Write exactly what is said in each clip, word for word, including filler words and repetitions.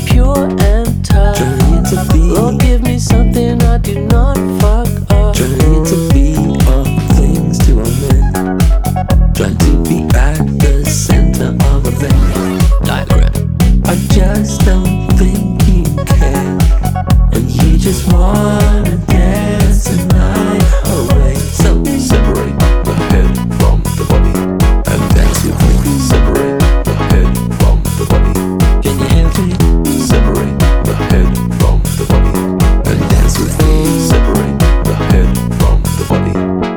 pure and tough. Trying to be, Lord, give me something I do not fuck up. trying to be all things to all men. Trying to be at the center of a Venn diagram. I just don't think you can, and you just wanna dance the night away. So separate the head from the body and dance with me. Separate the head from the body. Can you help me? Separate the head from the body and dance with me. Separate the head from the body.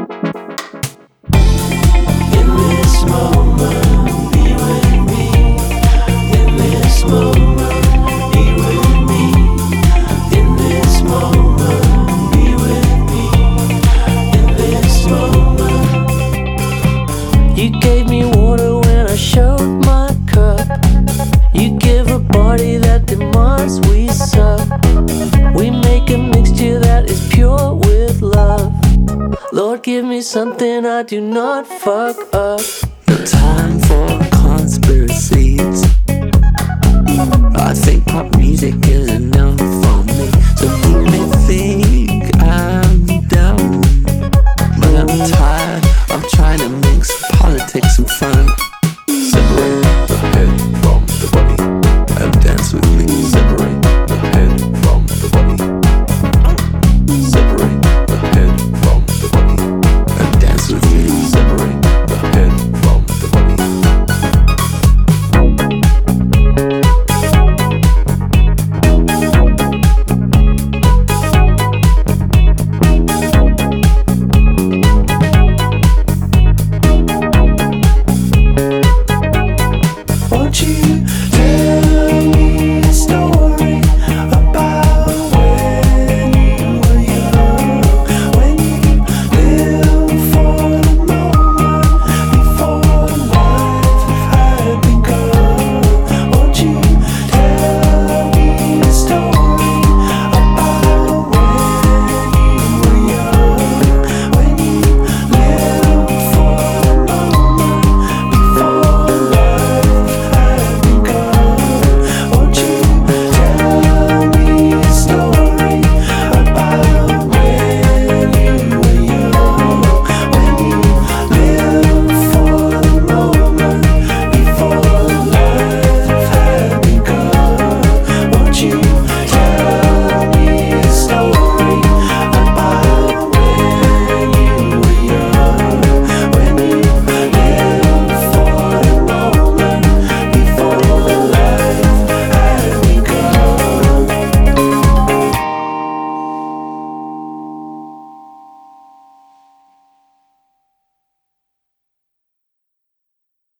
In this moment, be with me. In this moment, be with me. In this moment, be with me. In this moment, you gave me water when I showed my cup. You give a body that demands we suck. We make a mixture that is pure with love. Lord, give me something I do not fuck up. No time for conspiracies. I think pop music